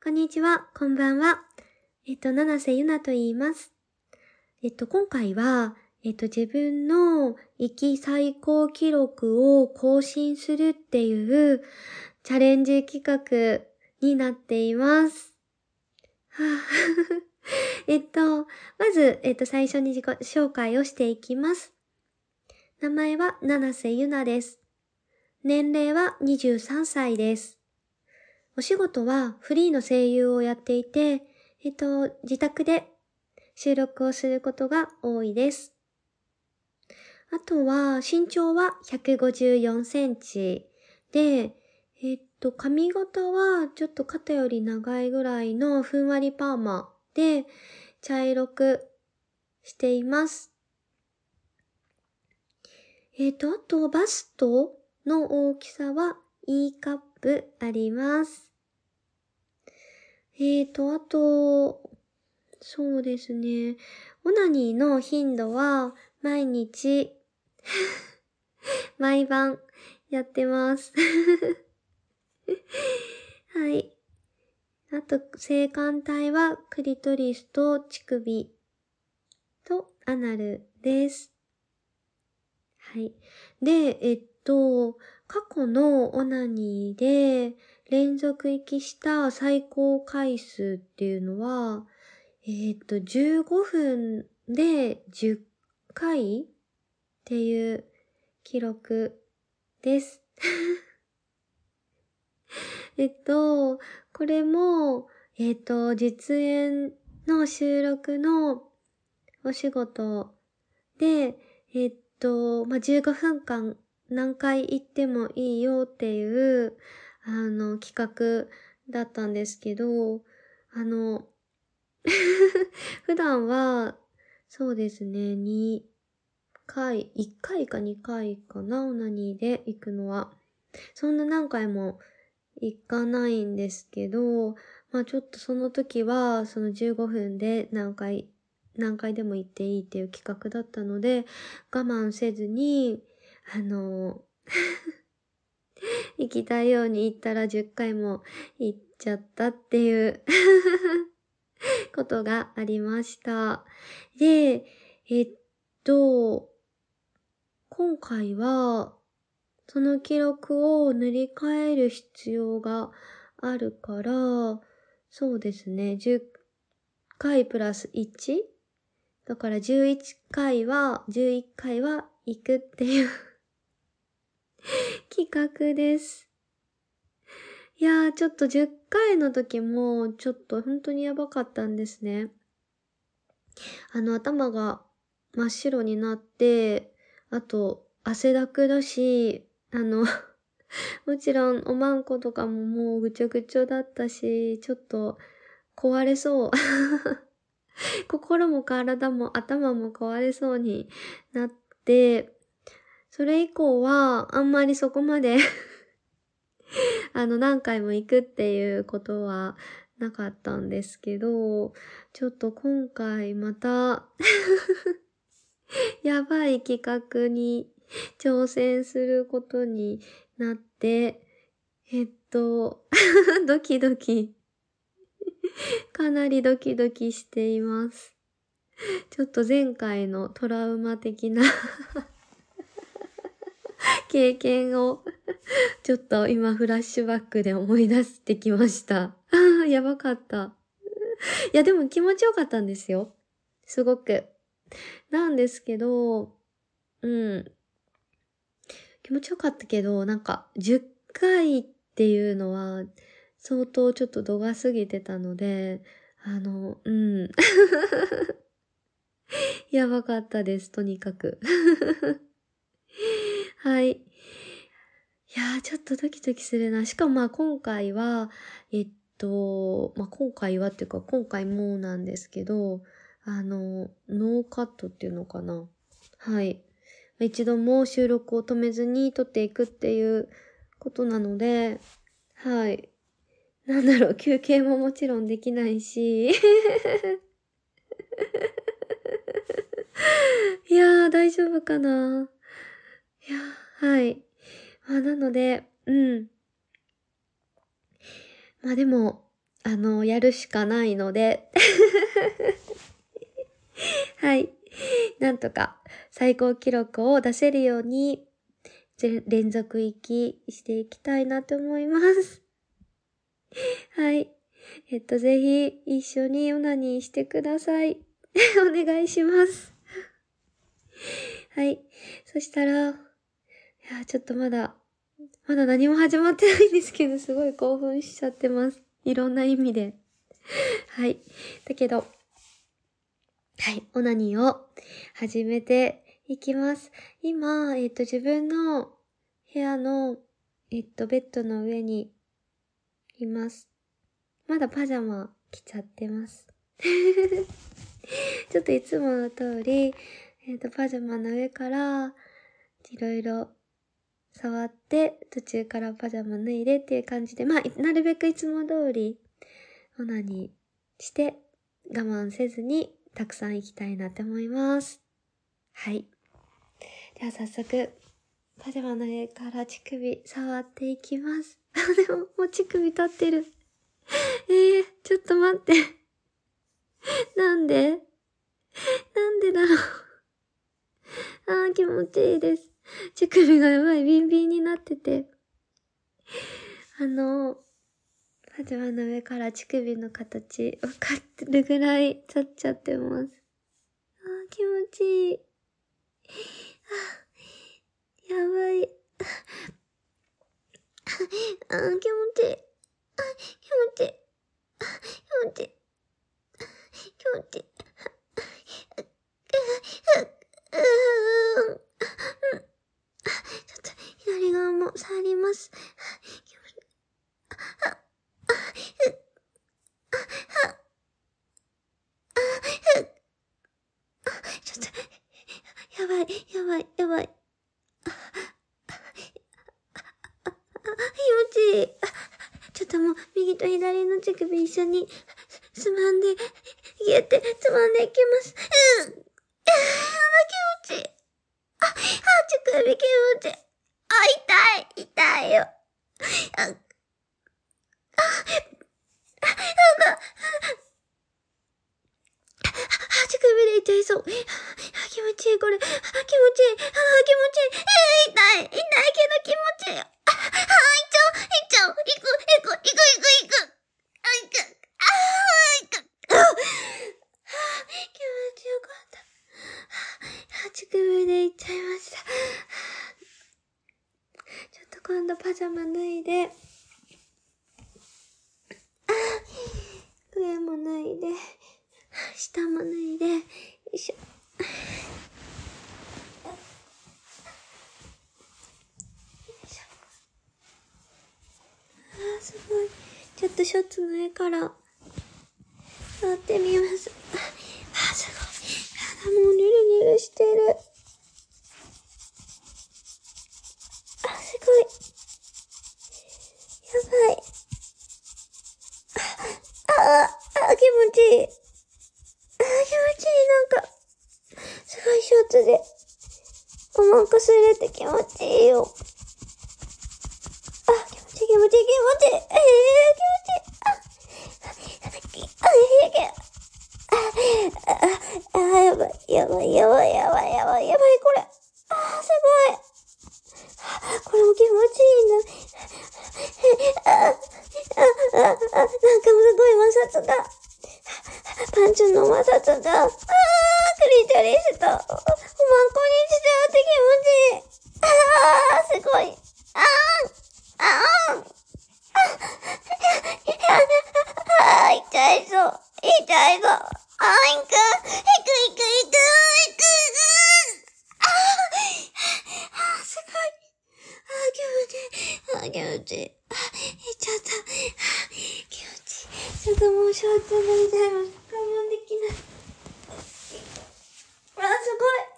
こんにちは、こんばんは。七瀬ゆなと言います。今回は、自分の生き最高記録を更新するっていうチャレンジ企画になっています。はあ、まず、最初に自己紹介をしていきます。名前は七瀬ゆなです。年齢は23歳です。お仕事はフリーの声優をやっていて、自宅で収録をすることが多いです。あとは、身長は154センチで、髪型はちょっと肩より長いぐらいのふんわりパーマで茶色くしています。あと、バストの大きさは E カップあります。あと、そうですね。オナニーの頻度は毎日、毎晩やってます。はい。あと、性感帯はクリトリスと乳首とアナルです。はい。で、過去のオナニーで連続息した最高回数っていうのは、15分で10回っていう記録です。これも、実演の収録のお仕事で、15分間何回行ってもいいよっていう、企画だったんですけど、普段は、そうですね、2回、1回か2回かな、オナニーで行くのは。そんな何回も行かないんですけど、ちょっとその時は、その15分で何回でも行っていいっていう企画だったので、我慢せずに、行きたいように行ったら10回も行っちゃったっていうことがありました。で、今回は、その記録を塗り替える必要があるから、そうですね、10回プラス 1？ だから11回は行くっていう企画です。いやー、ちょっと10回の時も、ちょっと本当にやばかったんですね。頭が真っ白になって、あと、汗だくだし、もちろんおまんことかももうぐちょぐちょだったし、ちょっと壊れそう。心も体も頭も壊れそうになって、それ以降はあんまりそこまで何回も行くっていうことはなかったんですけど、ちょっと今回またやばい企画に挑戦することになって、ドキドキ、かなりドキドキしています。ちょっと前回のトラウマ的な経験をちょっと今フラッシュバックで思い出してきました。やばかった。いやでも気持ちよかったんですよ。すごく。なんですけど、気持ちよかったけど、なんか10回っていうのは相当ちょっと度が過ぎてたので、やばかったです、とにかく。はい。いやー、ちょっとドキドキするな。しかも今回は、今回はっていうか、今回もなんですけど、ノーカットっていうのかな。はい。一度も収録を止めずに撮っていくっていうことなので、はい。休憩ももちろんできないし。いやー、大丈夫かな。いやー、はい。なので、でも、 やるしかないので。はい。なんとか最高記録を出せるように、連続息していきたいなと思います。はい。ぜひ一緒にオナニーしてください。お願いします。はい。そしたら、ちょっとまだ何も始まってないんですけど、すごい興奮しちゃってます。いろんな意味で。はい。だけど、はい、オナニーを始めていきます。今、自分の部屋の、ベッドの上にいます。まだパジャマ着ちゃってます。ちょっといつもの通り、パジャマの上から、いろいろ触って、途中からパジャマ脱いでっていう感じで、なるべくいつも通り、オナニーして、我慢せずに、たくさん行きたいなって思います。はい。では早速、パジャマの上から乳首触っていきます。でも、もう乳首立ってる。ちょっと待って。なんでだろう。気持ちいいです。乳首がやばい、ビンビンになってて。パジャマの上から乳首の形わかってるぐらい立っちゃってます。気持ちいい。やばい。気持ちいい。気持ちいい。気持ちいい。気持ちいい。ちょっと左側も触ります。ちょっと、やばい。気持ちいい。ちょっともう、右と左の乳首一緒に、つまんで、ギュってつまんでいきます。気持ちいい。乳首気持ちいい。痛いよ。乳首で痛いそう。気持ちいい、これ。気持ちいい。気持ちいい。痛いけど気持ちいい。いっちゃう。行く。気持ちよかった。乳首で行っちゃいました。ちょっと今度パジャマ脱いで、上も脱いで、下も脱いで、よいしょ。すごい。ちょっとショーツの上から触ってみます。すごい。体もうニュルニュルしてる。すごい。やばい。気持ちいい。なんか、すごいショーツで、おまんこすれて気持ちいいよ。気持ちいい。気持ちいい。やばい、これ。すごい。これも気持ちいいな。なんかすごい摩擦が。パンツの摩擦が。クリトリスと、おまんこにしちゃうって気持ちいい。すごい。痛いぞ。行く。すごい。気持ちいい。行っちゃった。気持ちいい。ちょっともうショーツ脱いじゃいます。我慢できない。す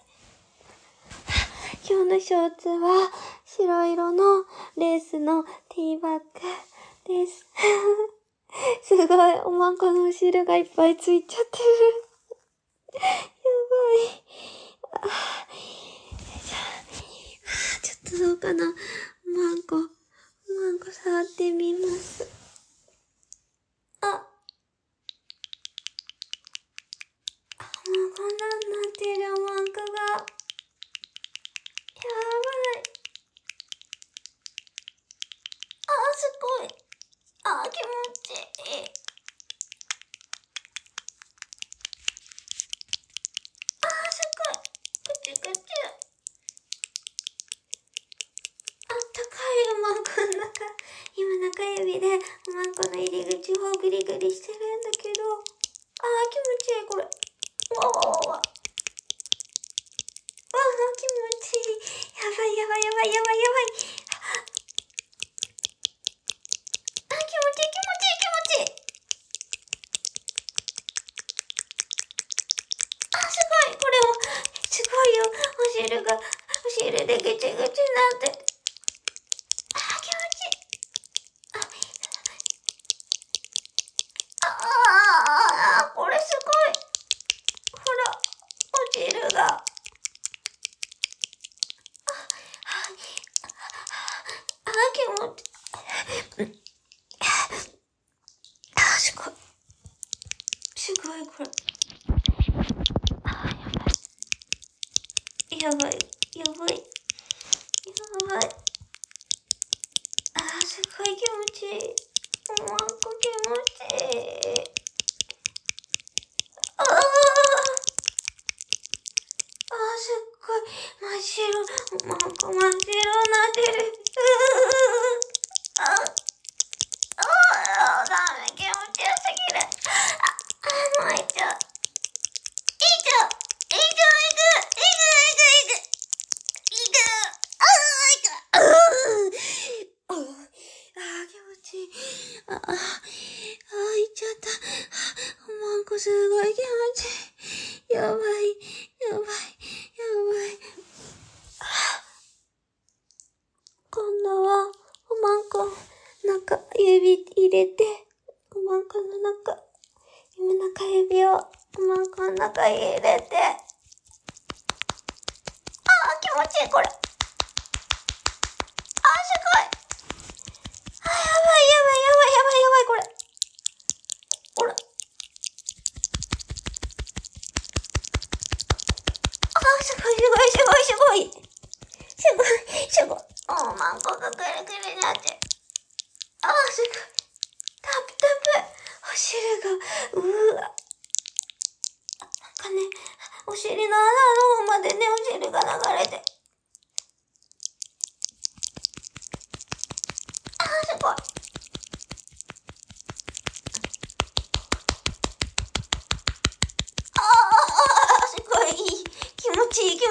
ごい。今日のショーツは白色のレースのティーバッグです。すごい。おまんこの後ろがいっぱいついちゃってる。やばい。ちょっとどうかな。おまんこ触ってみます。 今中指でおまんこの入り口をグリグリしてるんだけど、気持ちいいこれ。わわわわ。気持ちいい。やばい。気持ちいい。すごい。これも、すごいよ。お汁でぐちぐちになって。気持ちいい。これすごい。ほら、お汁が。気持ちいい。すごい、これ。やばい。すごい気持ちいい。おまんこ気持ちいい。すっごい真っ白。おまんこ真っ白になってる。ダメ、気持ちよすぎる。もう一丁。気持ちいい。いっちゃった。おまんこすごい気持ちいい。やばい。今度は、おまんこ、指入れて、おまんこの中指を、おまんこの中入れて、気持ちいい、これ。すごい。やばい、これ。ほら。すごい。おまんこがくるくるになって。すごい。タプタプ。お汁が、お尻の穴の方までね、お汁が流れて。すごい。すごい。気持ちいいよ。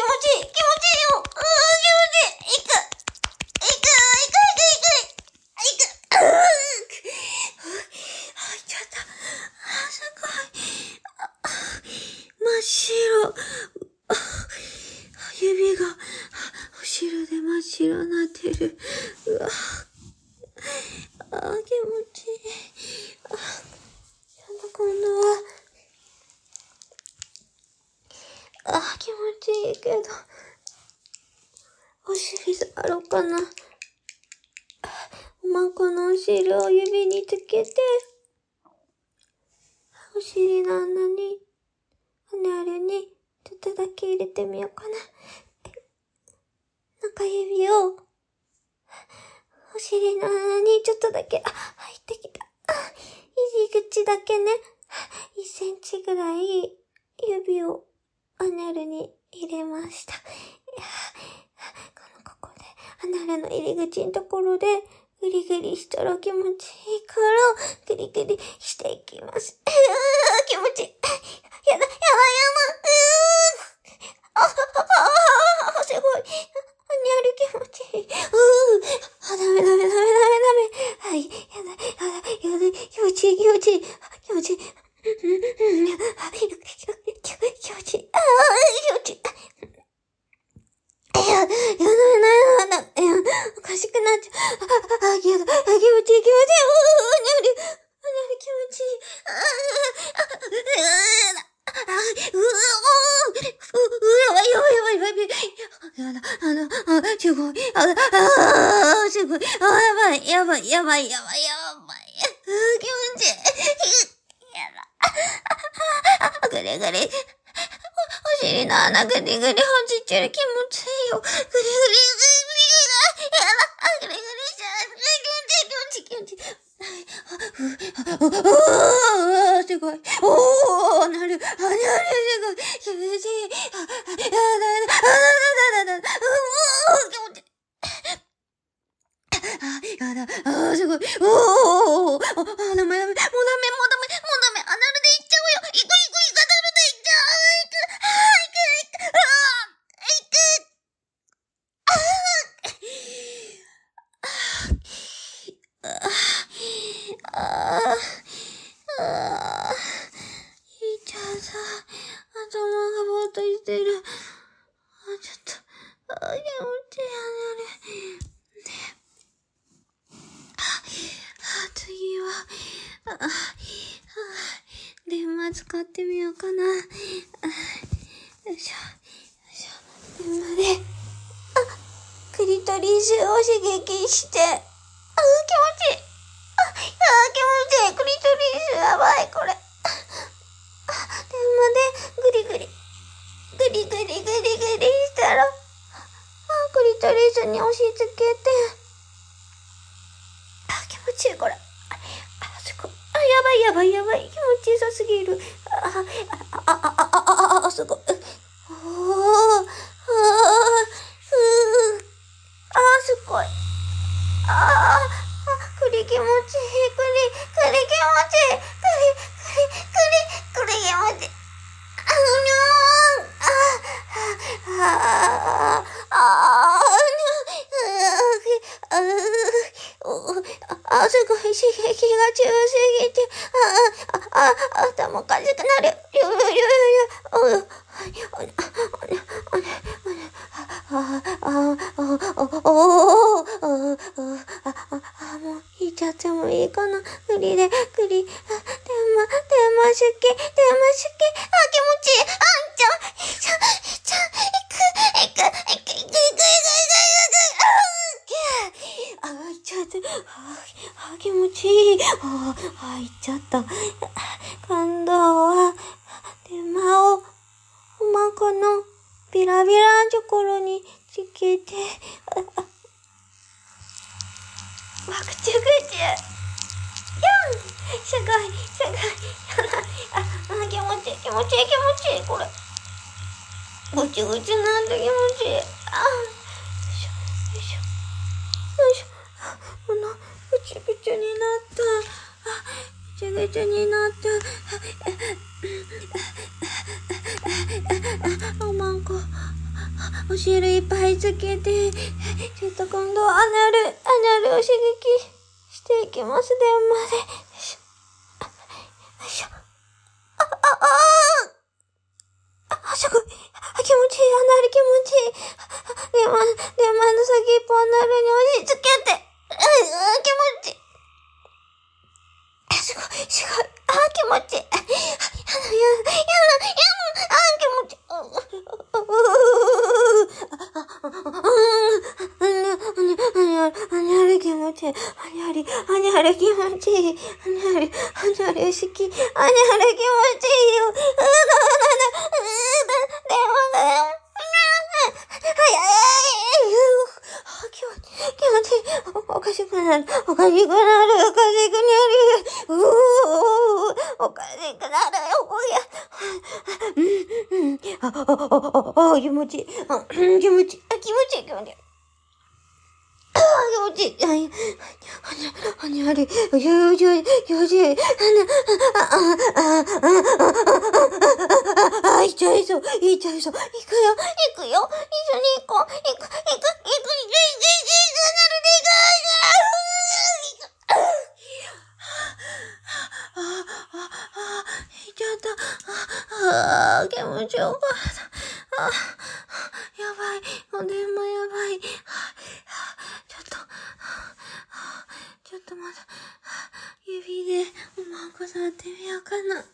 真っ白。指が、お汁で真っ白になってる。うわ。気持ちいい。今度は、気持ちいいけど、お尻触ろうかな。おまんこのお汁を指につけて、お尻の穴に、アナルに、ちょっとだけ入れてみようかな。中指を、お尻の穴にちょっとだけ、入ってきた。入り口だけね、1センチぐらい指をアナルに入れました。ここで、アナルの入り口のところで、グリグリしたら気持ちいいから、グリグリしていきます。気持ちいい。やだ。すごい。気持ちいい。ダメ。はい、やだ。気持ちいい。気持ちいい。気持ちいい。おかしくなっちゃう。気持ちいい。気持ちいい。やばい。すごい。すごい。やばい。気持ちいい。やだ。ぐりぐり。お尻の穴ぐりぐりほじってる気持ちいいよ。ぐりぐり。やだ。ぐりぐりしちゃう。気持ちいい。 すごい。おー、なる。すごい。気持ちいい。気持ちいい。やだ。すごい。おー。ダメ。もうダメ。アナルで行っちゃうよ。行く。アナルで行っちゃう。いっちゃった。頭がぼーっとしてる。ちょっと。気持ちいい。次は、電話使ってみようかな。よいしょ。電話で、クリトリスを刺激して、気持ちいい。気持ちいい。クリトリスやばい、これ。電話で、グリしたら、クリトリスに押し付けて、気持ちいい、これ。すごい。やばい。気持ちよさすぎる。すごい。すごい。栗気持ちいい。栗気持ちいい。栗気持ちいい。すごい刺激が強すぎて、頭おかしくなる。もう引いちゃってもいいかな。電話好き。気持ちいい。気持ちいい。行っちゃった。今度は、電話を、おまこのビラビラのところにつけて、ぐちゅ。すごい。気持ちいい、これ。ぐちゅなんて気持ちいい。よいしょ。ぐちゅぐちゅになった。おまんこ。お汁いっぱいつけて、ちょっと今度はアナルを刺激していきます。電話で。よいしょ。すごい。気持ちいい。アナル気持ちいい。電話の先っぽアナルに押し付けて。気持ちいい。すごい。気持ちいい。気持ちいい。アニャル気持ちいい。アニャル気持ちいい。アニャル好き。アニャル気持ちいいよ。電話だよ。気持ちいい。おかしくなる。おかしくなるよ。気持ちいい。気持ちいい。あにゃり、いっちゃいそう。行くよ。一緒に行こう。行っちゃった。気持ちよかった。やばい。お電話やばい。ちょっとまだ、指でおまんこ触ってみようかな。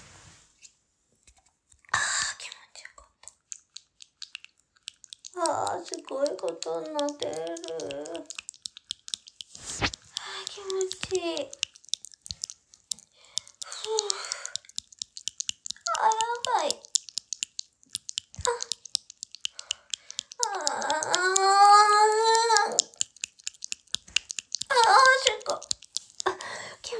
気持ちよかった。すごいことになってる。気持ちいい。やばい。すごい。気持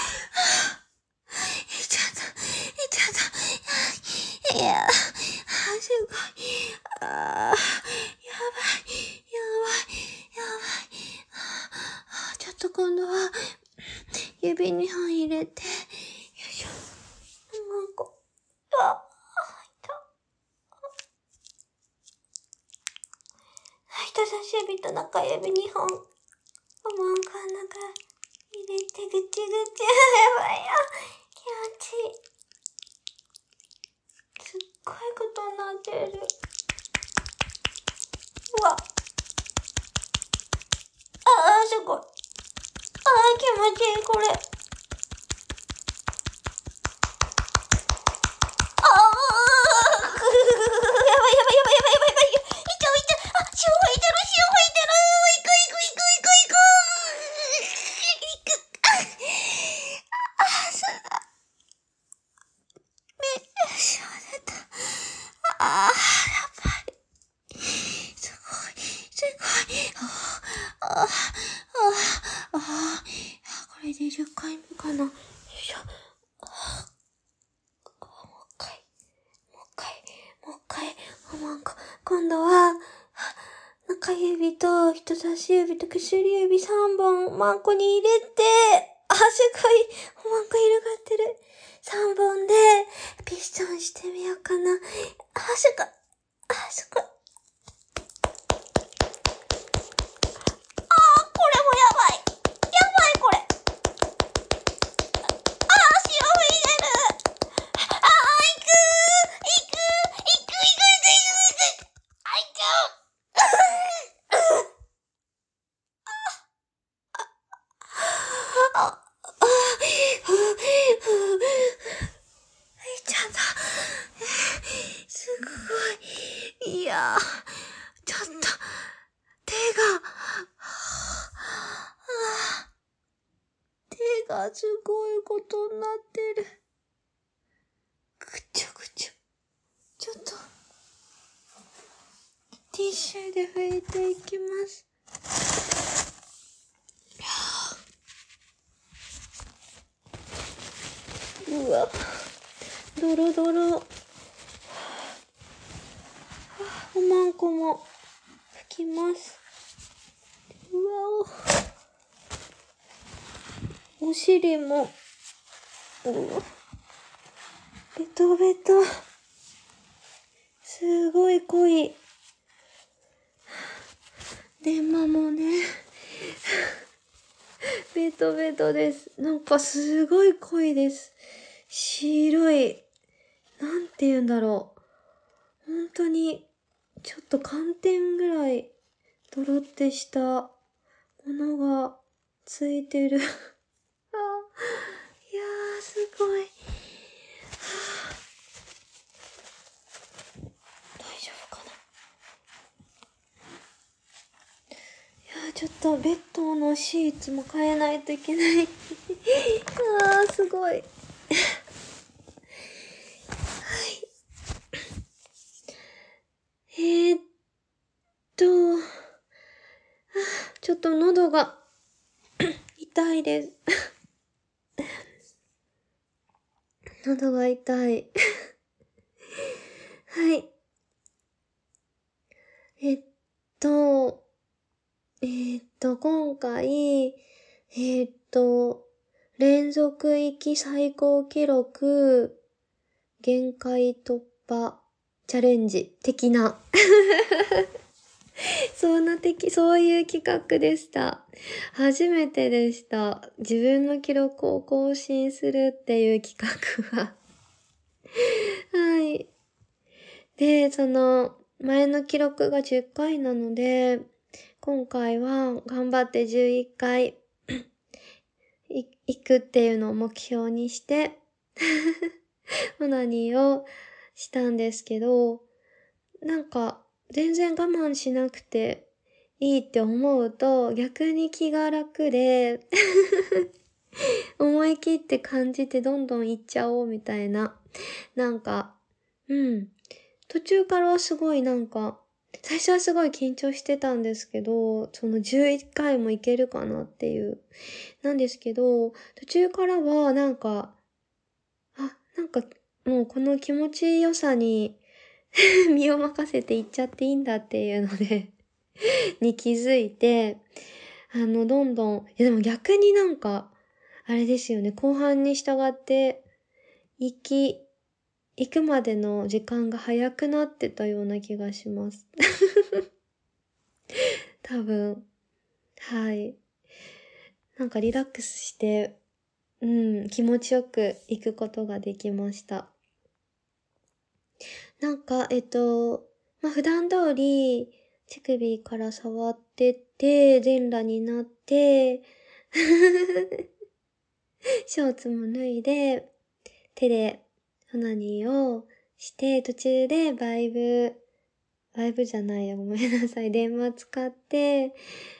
ちゃった。いや、すごい。やばい。ちょっと今度は、指2本入れて、よいしょ。なんか、人差し指と中指2本、おもんこん中入れてぐちぐち。やばいよ。気持ちいい。すっごいことになってる。うわ。すごい。気持ちいい、これ。これで10回目かな。よいしょ。もう一回。今度は、中指と人差し指と薬指3本マンコに入れて、すごい、おまんこ広がってる。3本で、ピストンしてみようかな。すごい。これもやばい、これ。潮吹いてる。行く。ちゃった。すごい。いやー、ちょっと、手がすごいことになってる。ぐちょ。ちょっと、ティッシュで拭いていきます。うわ、ドロドロ。おまんこも拭きます。うわお尻も、ベトベト。すごい濃い。電話もね、ベトベトです。なんかすごい濃いです。白い。なんて言うんだろう。本当に、ちょっと寒天ぐらい、ドロってした粉がついてる。いやー、すごい。大丈夫かな。いやー、ちょっとベッドのシーツも変えないといけない。あー、すごい。えーっと、ちょっと喉が痛いです。喉が痛い。はい。えっと、今回、連続息最高記録、限界突破、チャレンジ的な。そういう企画でした。初めてでした。自分の記録を更新するっていう企画は。はい。で、前の記録が10回なので、今回は頑張って11回行くっていうのを目標にして、オナニーをしたんですけど、なんか全然我慢しなくていいって思うと逆に気が楽で思い切って感じてどんどん行っちゃおうみたいな。なんか、途中からはすごい最初はすごい緊張してたんですけど、その11回もいけるかなっていう。なんですけど、途中からはもうこの気持ちよさに身を任せていっちゃっていいんだっていうのでに気づいて、どんどん、でも逆にあれですよね、後半に従って、行くまでの時間が早くなってたような気がします。多分。はい。リラックスして、気持ちよく行くことができました。普段通り、手首から触ってって、全裸になって、ショーツも脱いで、手でオナニーをして、途中でバイブじゃないよ、ごめんなさい。電話使って、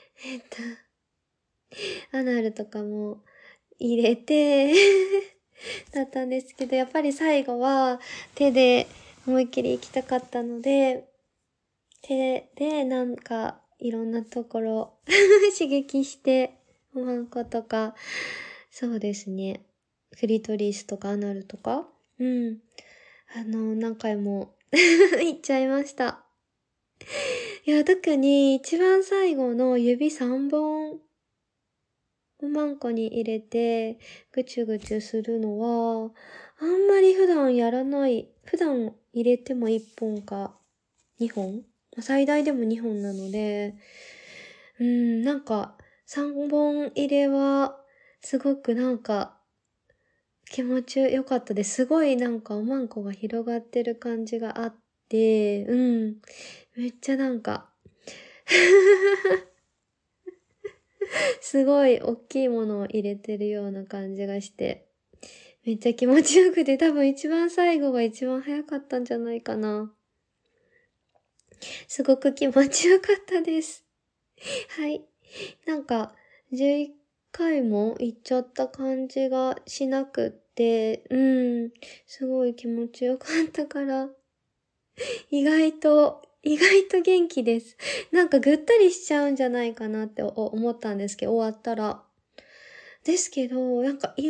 アナルとかも入れてだったんですけど、やっぱり最後は手で思いっきり行きたかったので、手でいろんなところ刺激して、おまんことか、そうですね。クリトリスとかアナルとか、何回も行っちゃいました。いや、特に一番最後の指3本おまんこに入れてぐちゅぐちゅするのは、あんまり普段やらない。普段入れても1本か2本最大でも2本なので、3本入れは、すごく気持ちよかったです。すごいおまんこが広がってる感じがあって、めっちゃすごい大きいものを入れてるような感じがして、めっちゃ気持ちよくて、多分一番最後が一番早かったんじゃないかな。すごく気持ちよかったです。はい。11回も行っちゃった感じがしなくって、すごい気持ちよかったから、意外と元気です。ぐったりしちゃうんじゃないかなって思ったんですけど、終わったら。ですけど、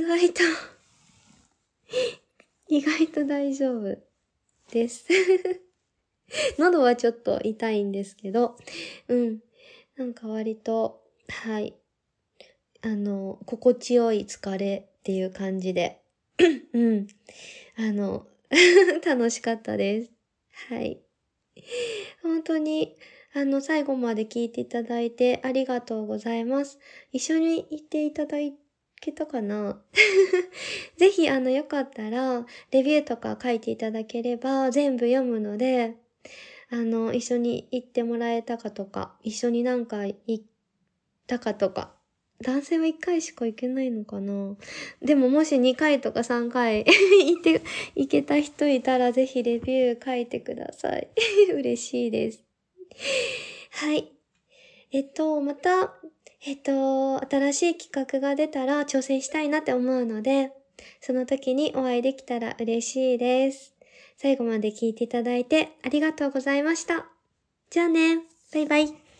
意外と大丈夫です。喉はちょっと痛いんですけど、割と、はい。心地よい疲れっていう感じで、あの、楽しかったです。はい。本当に、最後まで聞いていただいてありがとうございます。一緒に行っていただけたかなぜひ、よかったら、レビューとか書いていただければ全部読むので、一緒に行ってもらえたかとか、一緒にたかとか。男性は1回しか行けないのかな。でももし2回とか3回行けた人いたらぜひレビュー書いてください。嬉しいです。はい。また、新しい企画が出たら挑戦したいなって思うので、その時にお会いできたら嬉しいです。最後まで聞いていただいてありがとうございました。じゃあね。バイバイ。